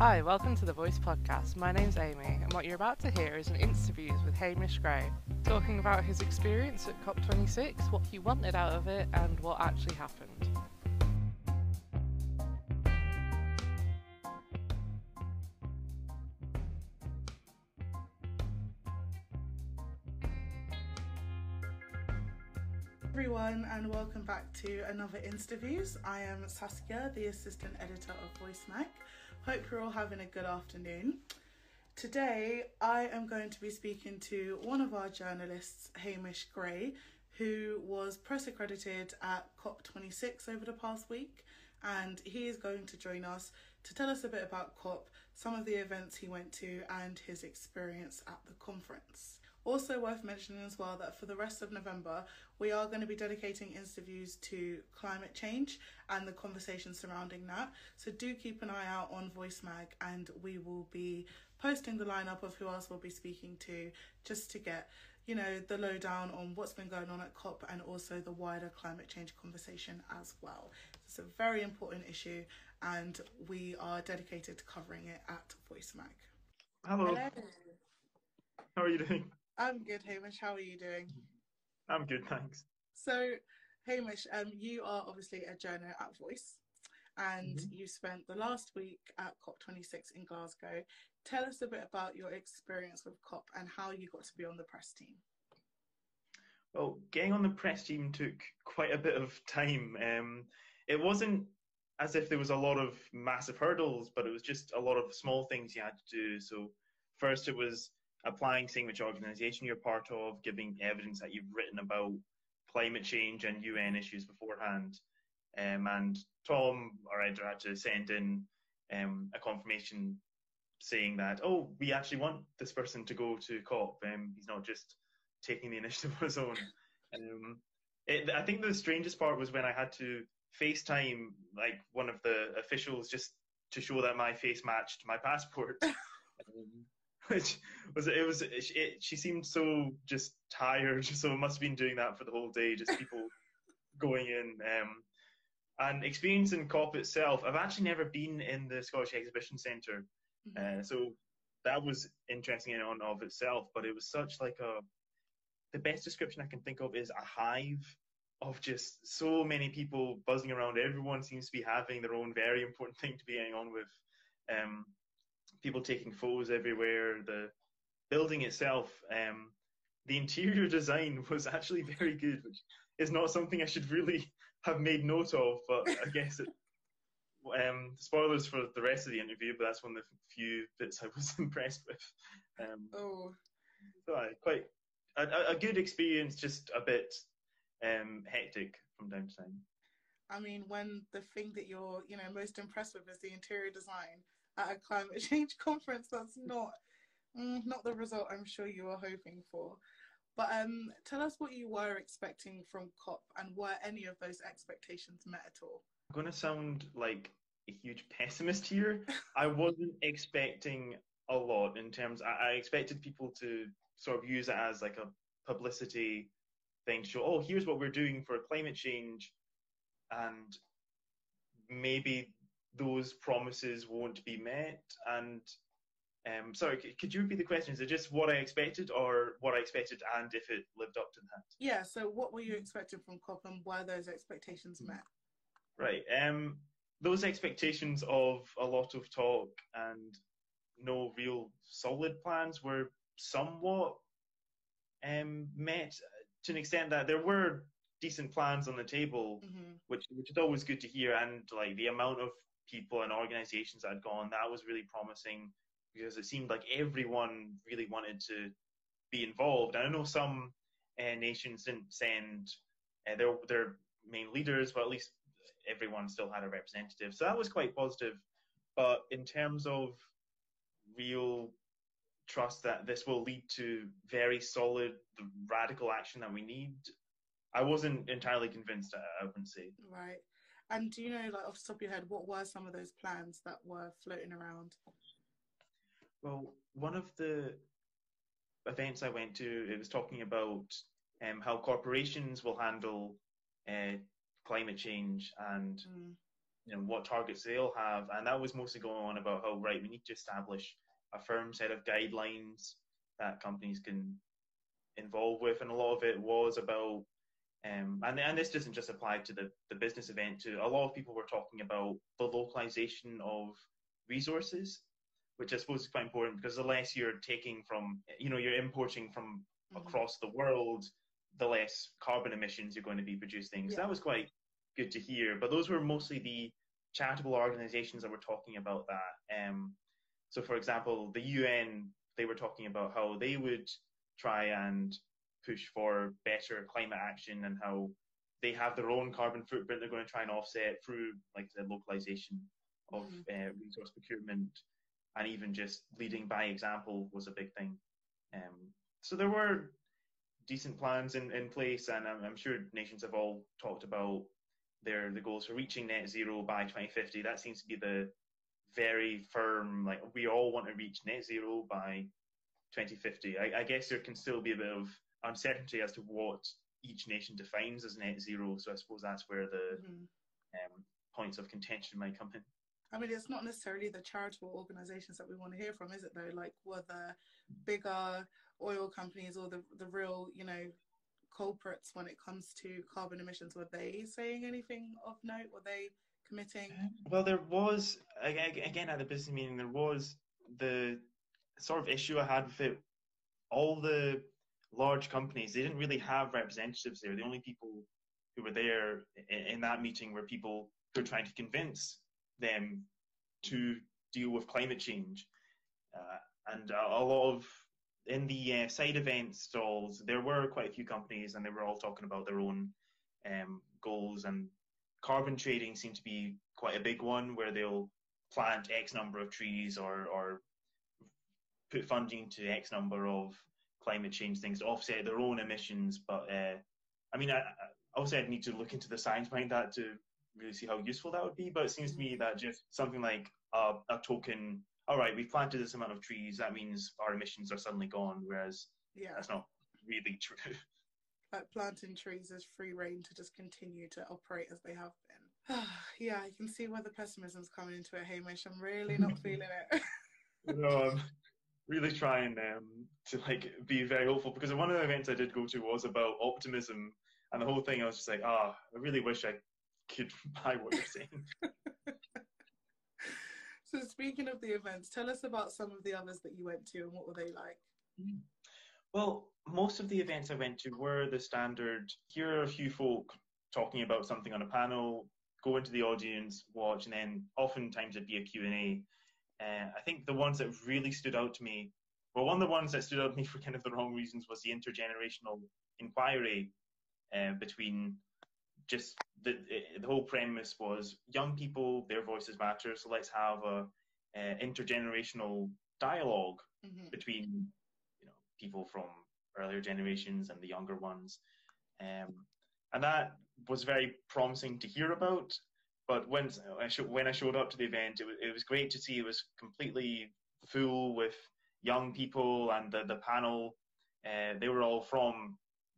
Hi, welcome to the Voice Podcast. My name's Amy, and what you're about to hear is an interview with Hamish Gray, talking about his experience at COP26, what he wanted out of it, and what actually happened. Everyone, and welcome back to another Interviews. I am Saskia, the assistant editor of Voice Mag. Hope you're all having a good afternoon. Today I am going to be speaking to one of our journalists, Hamish Gray, who was press accredited at COP26 over the past week, and he is going to join us to tell us a bit about COP, some of the events he went to, and his experience at the conference. Also worth mentioning as well that for the rest of November, we are going to be dedicating interviews to climate change and the conversation surrounding that. So do keep an eye out on Voice Mag, and we will be posting the lineup of who else we'll be speaking to, just to get, the lowdown on what's been going on at COP and also the wider climate change conversation as well. It's a very important issue, and we are dedicated to covering it at Voice Mag. Hello. Hello. How are you doing? I'm good, Hamish. How are you doing? I'm good, thanks. So, Hamish, you are obviously a journo at Voice, and you spent the last week at COP26 in Glasgow. Tell us a bit about your experience with COP and how you got to be on the press team. Well, getting on the press team took quite a bit of time. It wasn't as if there was a lot of massive hurdles, but it was just a lot of small things you had to do. So first it was applying, seeing which organisation you're part of, giving evidence that you've written about climate change and UN issues beforehand. And Tom, our editor, had to send in a confirmation saying that, we actually want this person to go to COP. He's not just taking the initiative on his own. I think the strangest part was when I had to FaceTime one of the officials just to show that my face matched my passport. She seemed so just tired, so I must have been doing that for the whole day, just people going in. And experiencing COP itself, I've actually never been in the Scottish Exhibition Centre, so that was interesting in and of itself, but it was such the best description I can think of is a hive of just so many people buzzing around. Everyone seems to be having their own very important thing to be getting on with. People taking photos everywhere. The building itself, the interior design was actually very good, which is not something I should really have made note of, but I guess spoilers for the rest of the interview, but that's one of the few bits I was impressed with. So quite a good experience, just a bit hectic from time to time. I mean, when the thing that you're, most impressed with is the interior design at a climate change conference, that's not the result I'm sure you were hoping for. But tell us what you were expecting from COP, and were any of those expectations met at all? I'm going to sound like a huge pessimist here. I wasn't expecting a lot in terms. I expected people to sort of use it as like a publicity thing to show, here's what we're doing for climate change, and maybe those promises won't be met. And sorry, could you repeat the question? Is it just what I expected, or what I expected and if it lived up to that? Yeah, so what were you expecting from COP, and were those expectations met? Right. Those expectations of a lot of talk and no real solid plans were somewhat met to an extent that there were decent plans on the table, which is always good to hear. And the amount of people and organizations that had gone, that was really promising, because it seemed like everyone really wanted to be involved. And I know some nations didn't send their main leaders, but at least everyone still had a representative. So that was quite positive. But in terms of real trust that this will lead to very solid, radical action that we need, I wasn't entirely convinced, I wouldn't say. Right. And do you know, off the top of your head, what were some of those plans that were floating around? Well, one of the events I went to, it was talking about how corporations will handle climate change, and what targets they'll have, and that was mostly going on about how, right, we need to establish a firm set of guidelines that companies can involve with, and a lot of it was about and this doesn't just apply to the business event. To a lot of people were talking about the localization of resources, which I suppose is quite important, because the less you're taking from, you're importing from across the world, the less carbon emissions you're going to be producing. So that was quite good to hear. But those were mostly the charitable organizations that were talking about that. So, for example, the UN, they were talking about how they would try and push for better climate action, and how they have their own carbon footprint they're going to try and offset through, like the localization of resource procurement, and even just leading by example was a big thing. So there were decent plans in place, and I'm sure nations have all talked about the goals for reaching net zero by 2050. That seems to be the very firm, like, we all want to reach net zero by 2050. I guess there can still be a bit of uncertainty as to what each nation defines as net zero. So I suppose that's where the points of contention might come in. I mean, it's not necessarily the charitable organizations that we want to hear from, is it though? Like, were the bigger oil companies or the real, culprits when it comes to carbon emissions, were they saying anything of note? Were they committing? Well, there was, again, at the business meeting, there was the sort of issue I had with it. All the large companies, they didn't really have representatives there. The only people who were there in that meeting were people who were trying to convince them to deal with climate change. And a lot of, in the side event stalls, there were quite a few companies, and they were all talking about their own goals. And carbon trading seemed to be quite a big one, where they'll plant X number of trees or put funding to X number of climate change things to offset their own emissions. But I mean, I obviously I'd need to look into the science behind that to really see how useful that would be. But it seems to me that just something like a token, all right, we've planted this amount of trees, that means our emissions are suddenly gone, whereas that's not really true. Like, planting trees is free reign to just continue to operate as they have been. Yeah, I can see where the pessimism's coming into it, Hamish. I'm really not feeling it. No, I'm really trying to be very hopeful, because one of the events I did go to was about optimism, and the whole thing I was just like, I really wish I could buy what you're saying. So speaking of the events, tell us about some of the others that you went to, and what were they like? Well, most of the events I went to were the standard, here are a few folk talking about something on a panel, go into the audience, watch, and then oftentimes it'd be a Q&A. I think the ones that really stood out to me, well, one of the ones that stood out to me for kind of the wrong reasons was the intergenerational inquiry between just the whole premise was young people, their voices matter, so let's have a intergenerational dialogue between people from earlier generations and the younger ones, and that was very promising to hear about. But when I showed up to the event, it was great to see it was completely full with young people, and the panel, they were all from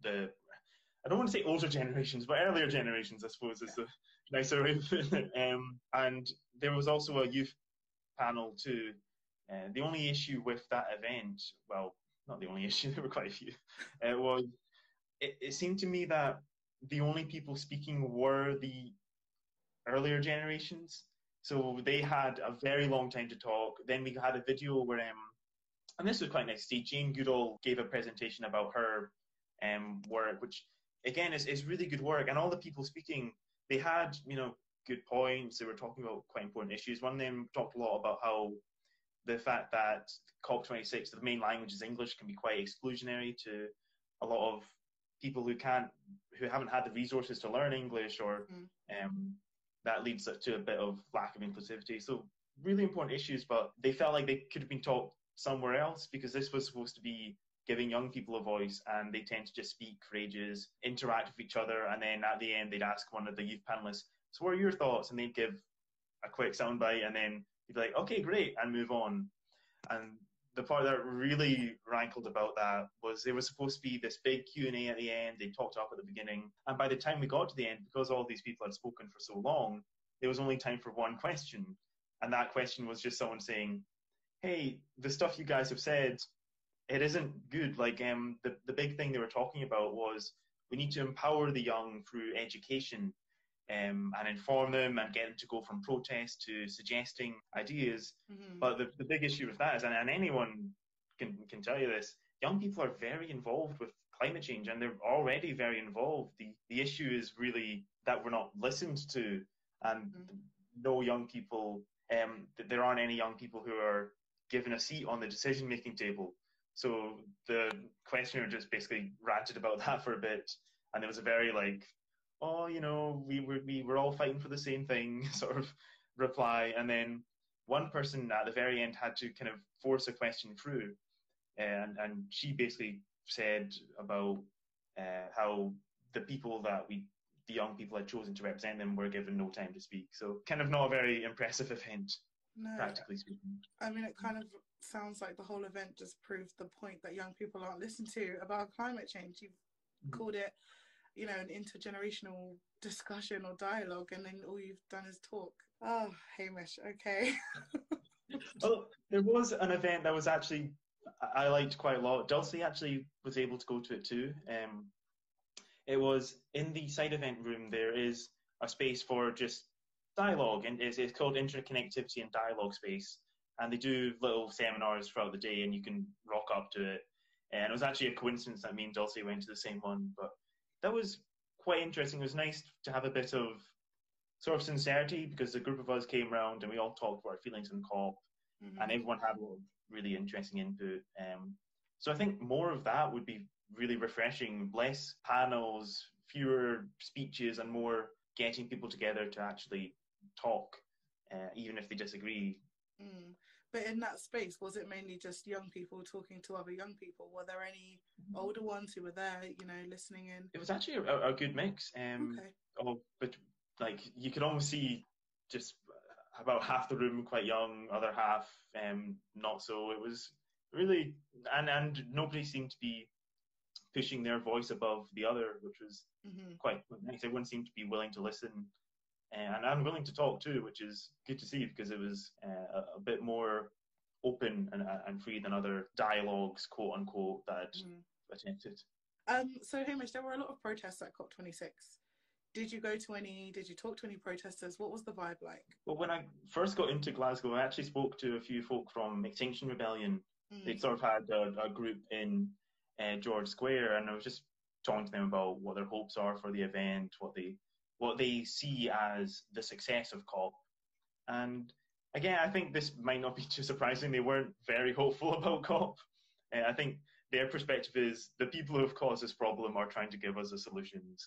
I don't want to say older generations, but earlier generations, I suppose, is the nicer way of putting it. And there was also a youth panel too. The only issue with that event, well, not the only issue, there were quite a few, was it seemed to me that the only people speaking were the earlier generations. So they had a very long time to talk. Then we had a video where, and this was quite nice to see, Jane Goodall gave a presentation about her work, which again is really good work. And all the people speaking, they had, good points. They were talking about quite important issues. One of them talked a lot about how the fact that COP26, the main language is English, can be quite exclusionary to a lot of people who haven't had the resources to learn English, or that leads to a bit of lack of inclusivity. So really important issues, but they felt like they could have been taught somewhere else, because this was supposed to be giving young people a voice, and they tend to just speak for ages, interact with each other, and then at the end they'd ask one of the youth panelists, so what are your thoughts? And they'd give a quick soundbite, and then you'd be like, okay, great, and move on. And the part that really rankled about that was there was supposed to be this big Q&A at the end. They talked up at the beginning, and by the time we got to the end, because all these people had spoken for so long, there was only time for one question. And that question was just someone saying, hey, the stuff you guys have said, it isn't good. Like, the big thing they were talking about was we need to empower the young through education, and inform them and get them to go from protest to suggesting ideas. Mm-hmm. But the big issue with that is, and anyone can tell you this, young people are very involved with climate change, and they're already very involved. The issue is really that we're not listened to, and no young people, there aren't any young people who are given a seat on the decision-making table. So the questioner just basically ranted about that for a bit, and there was a very like, oh, you know, we were all fighting for the same thing sort of reply. And then one person at the very end had to kind of force a question through, and she basically said about how the people that the young people had chosen to represent them were given no time to speak. So kind of not a very impressive event, practically speaking. I mean, it kind of sounds like the whole event just proved the point that young people aren't listened to about climate change. You've called it, you know, an intergenerational discussion or dialogue, and then all you've done is talk. Oh, Hamish, okay. Well, there was an event that was actually, I liked quite a lot. Dulcie actually was able to go to it too. It was in the side event room. There is a space for just dialogue, and it's called Interconnectivity and Dialogue Space. And they do little seminars throughout the day, and you can rock up to it. And it was actually a coincidence that me and Dulcie went to the same one, but that was quite interesting. It was nice to have a bit of sort of sincerity, because a group of us came around and we all talked about our feelings on COP, and everyone had a lot of really interesting input. So I think more of that would be really refreshing. Less panels, fewer speeches, and more getting people together to actually talk, even if they disagree. But in that space, was it mainly just young people talking to other young people? Were there any older ones who were there, you know, listening in? It was actually a good mix. But like you could almost see just about half the room quite young, other half not so. It was really, and nobody seemed to be pushing their voice above the other, which was quite nice. Everyone seemed to be willing to listen. And willing to talk too, which is good to see, because it was a bit more open and free than other dialogues, quote unquote, that I'd attempted. So Hamish, there were a lot of protests at COP26. Did you go to any? Did you talk to any protesters? What was the vibe like? Well, when I first got into Glasgow, I actually spoke to a few folk from Extinction Rebellion. They'd sort of had a group in George Square, and I was just talking to them about what their hopes are for the event, what they see as the success of COP. And again, I think this might not be too surprising. They weren't very hopeful about COP. I think their perspective is the people who have caused this problem are trying to give us the solutions.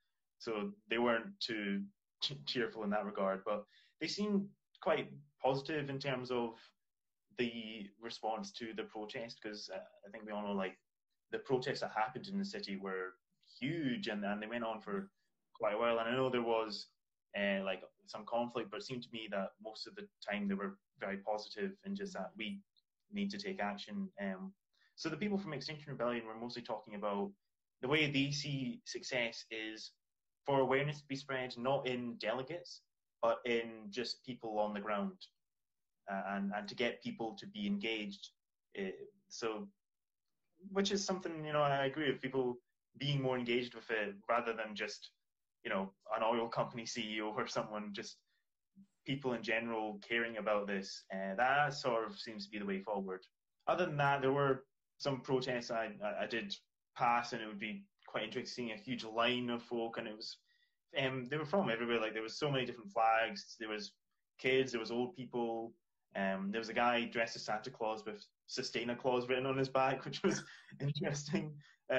So they weren't too cheerful in that regard, but they seemed quite positive in terms of the response to the protest, because I think we all know, like, the protests that happened in the city were huge, and they went on for quite a while. And I know there was like some conflict, but it seemed to me that most of the time they were very positive and just that we need to take action. So the people from Extinction Rebellion were mostly talking about the way they see success is for awareness to be spread, not in delegates, but in just people on the ground, and to get people to be engaged. So, which is something, you know, I agree with, people being more engaged with it rather than just, you know, an oil company CEO or someone, just people in general caring about this. That sort of seems to be the way forward. Other than that, there were some protests I did pass, and it would be quite interesting seeing a huge line of folk, and it was they were from everywhere. Like, there was so many different flags. There was kids, there was old people. There was a guy dressed as Santa Claus with "Sustain a Claus" written on his back, which was interesting.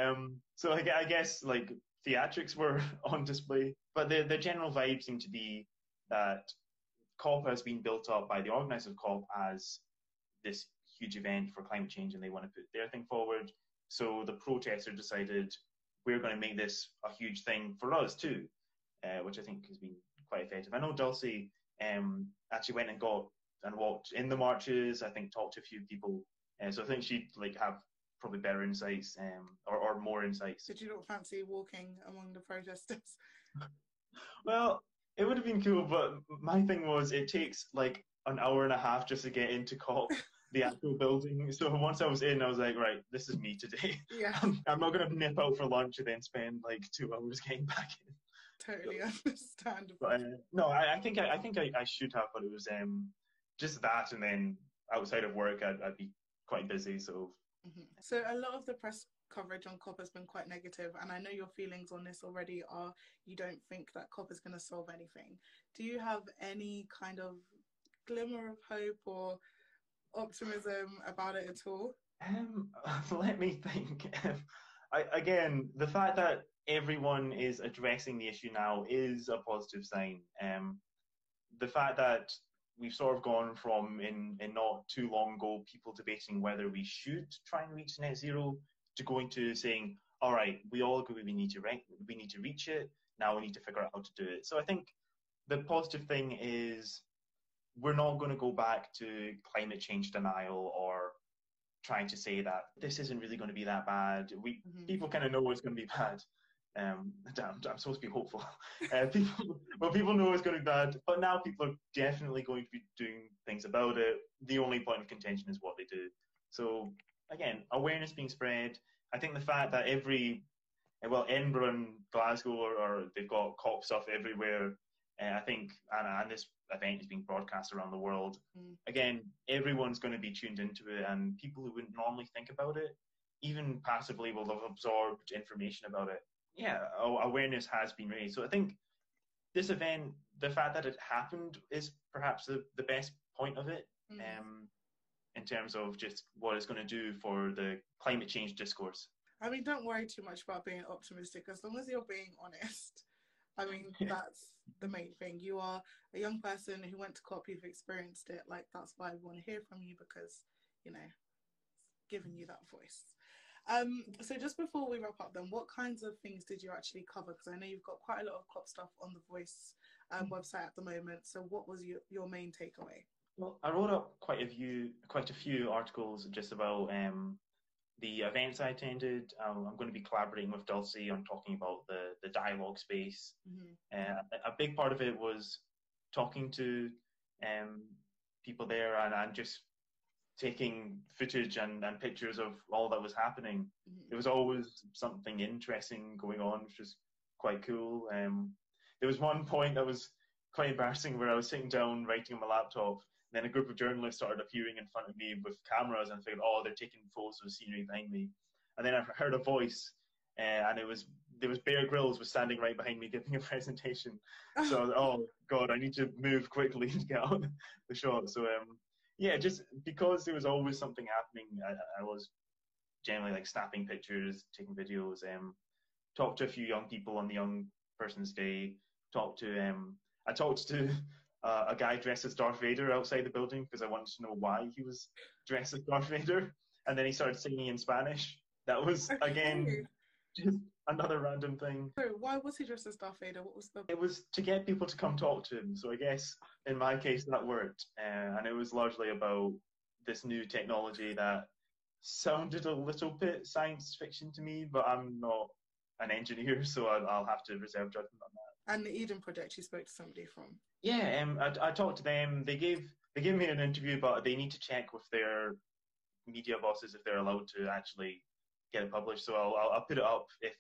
So I guess like theatrics were on display, but the general vibe seemed to be that COP has been built up by the organisers of COP as this huge event for climate change, and they want to put their thing forward. So the protesters decided, we're going to make this a huge thing for us too, which I think has been quite effective. I know Dulcie actually went and walked in the marches. I think talked to a few people, so I think she'd like have probably better insights, or more insights. Did you not fancy walking among the protesters? Well, it would have been cool, but my thing was it takes like an hour and a half just to get into COP, the actual building. So once I was in, I was like, right, this is me today. Yeah, I'm not gonna nip out for lunch and then spend like 2 hours getting back in. totally understandable. But no, I should have, but it was just that, and then outside of work, I'd be quite busy. So So a lot of the press coverage on COP has been quite negative, and I know your feelings on this already are you don't think that COP is going to solve anything. Do you have any kind of glimmer of hope or optimism about it at all? let me think. Again, the fact that everyone is addressing the issue now is a positive sign. The fact that we've sort of gone from in not too long ago people debating whether we should try and reach net zero to going to saying, all right, we all agree we need to reach it. Now we need to figure out how to do it. So I think the positive thing is we're not going to go back to climate change denial or trying to say that this isn't really going to be that bad. People kind of know it's going to be bad. I'm supposed to be hopeful. People know it's going to be bad, but now people are definitely going to be doing things about it. The only point of contention is what they do. So again, awareness being spread. I think the fact that Edinburgh and Glasgow are they've got COP stuff everywhere. I think, and this event is being broadcast around the world. Again, everyone's going to be tuned into it, and people who wouldn't normally think about it, even passively, will have absorbed information about it. Yeah, awareness has been raised. So I think this event, the fact that it happened, is perhaps the best point of it, in terms of just what it's going to do for the climate change discourse. I mean, don't worry too much about being optimistic, as long as you're being honest. I mean, that's the main thing. You are a young person who went to COP, you've experienced it. Like, that's why we want to hear from you, because, you know, it's giving you that voice. So just before we wrap up then, what kinds of things did you actually cover? Because I know you've got quite a lot of COP stuff on the Voice website at the moment. So what was your main takeaway? Well, I wrote up quite a few articles just about the events I attended. I'm going to be collaborating with Dulcie on talking about the dialogue space. A big part of it was talking to people there and just taking footage and pictures of all that was happening. There was always something interesting going on, which was quite cool. There was one point that was quite embarrassing where I was sitting down writing on my laptop, and then a group of journalists started appearing in front of me with cameras, and I figured, oh, they're taking photos of the scenery behind me. And then I heard a voice, and there was Bear Grylls was standing right behind me giving a presentation. So I was, oh God, I need to move quickly to get out the shot. So yeah, just because there was always something happening, I was generally like snapping pictures, taking videos. Talked to a few young people on the Young Person's Day. I talked to a guy dressed as Darth Vader outside the building because I wanted to know why he was dressed as Darth Vader, and then he started singing in Spanish. That was again just another random thing. So why was he dressed as Darth Vader? What was the? It was to get people to come talk to him. So I guess in my case that worked, and it was largely about this new technology that sounded a little bit science fiction to me, but I'm not an engineer, so I'll have to reserve judgment on that. And the Eden Project, you spoke to somebody from? Yeah, I talked to them. They gave me an interview, but they need to check with their media bosses if they're allowed to actually get it published. So I'll put it up if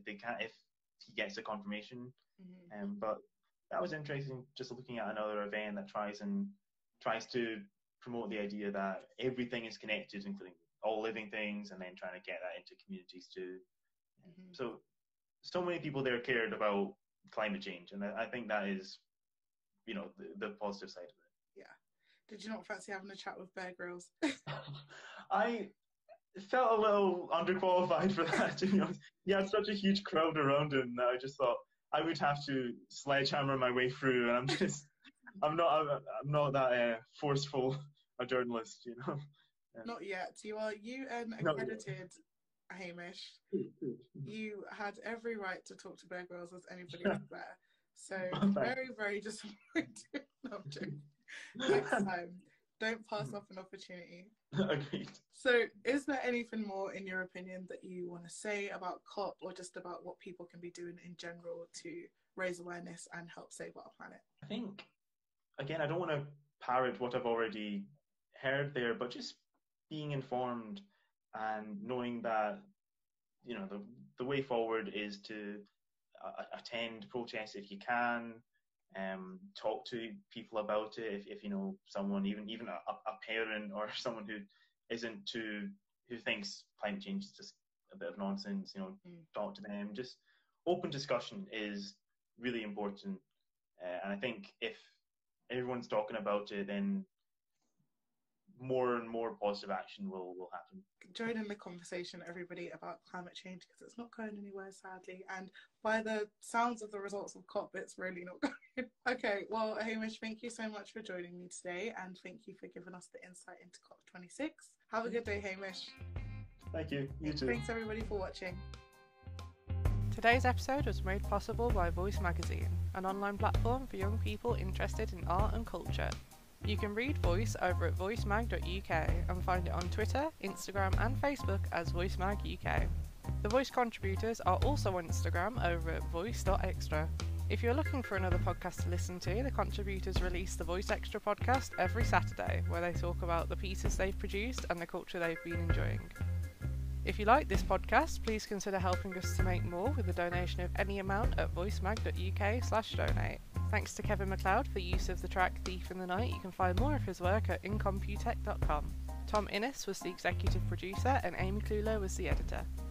he gets a confirmation. But that was interesting, just looking at another event that tries to promote the idea that everything is connected, including all living things, and then trying to get that into communities too. So many people there cared about climate change, and I think that is, you know, the positive side of it. Yeah. Did you not fancy having a chat with Bear Grylls? I felt a little underqualified for that, to be honest. He had such a huge crowd around him that I just thought I would have to sledgehammer my way through, and I'm not that forceful a journalist, you know. Not yet. You are UN accredited, Hamish. You had every right to talk to Bear Grylls as anybody else there. So very, very disappointed. No, I'm joking. Next time. Don't pass off an opportunity. Agreed. So, is there anything more, in your opinion, that you want to say about COP, or just about what people can be doing in general to raise awareness and help save our planet? I think, again, I don't want to parrot what I've already heard there, but just being informed and knowing that, you know, the way forward is to attend protests if you can, talk to people about it. If you know someone, even a parent or someone who who thinks climate change is just a bit of nonsense, you know, talk to them. Just open discussion is really important, and I think if everyone's talking about it, then more and more positive action will happen. Join in the conversation, everybody, about climate change, because it's not going anywhere, sadly. And by the sounds of the results of COP, it's really not going. Okay, well, Hamish, thank you so much for joining me today, and thank you for giving us the insight into COP26. Have a good day, Hamish. Thank you. You too. Thanks, everybody, for watching. Today's episode was made possible by Voice Magazine, an online platform for young people interested in art and culture. You can read Voice over at voicemag.uk and find it on Twitter, Instagram and Facebook as VoiceMagUK. The Voice contributors are also on Instagram over at voice.extra. If you're looking for another podcast to listen to, the contributors release the Voice Extra podcast every Saturday, where they talk about the pieces they've produced and the culture they've been enjoying. If you like this podcast, please consider helping us to make more with a donation of any amount at voicemag.uk/donate. Thanks to Kevin MacLeod for use of the track Thief in the Night. You can find more of his work at incomputech.com. Tom Innes was the executive producer and Amy Clulow was the editor.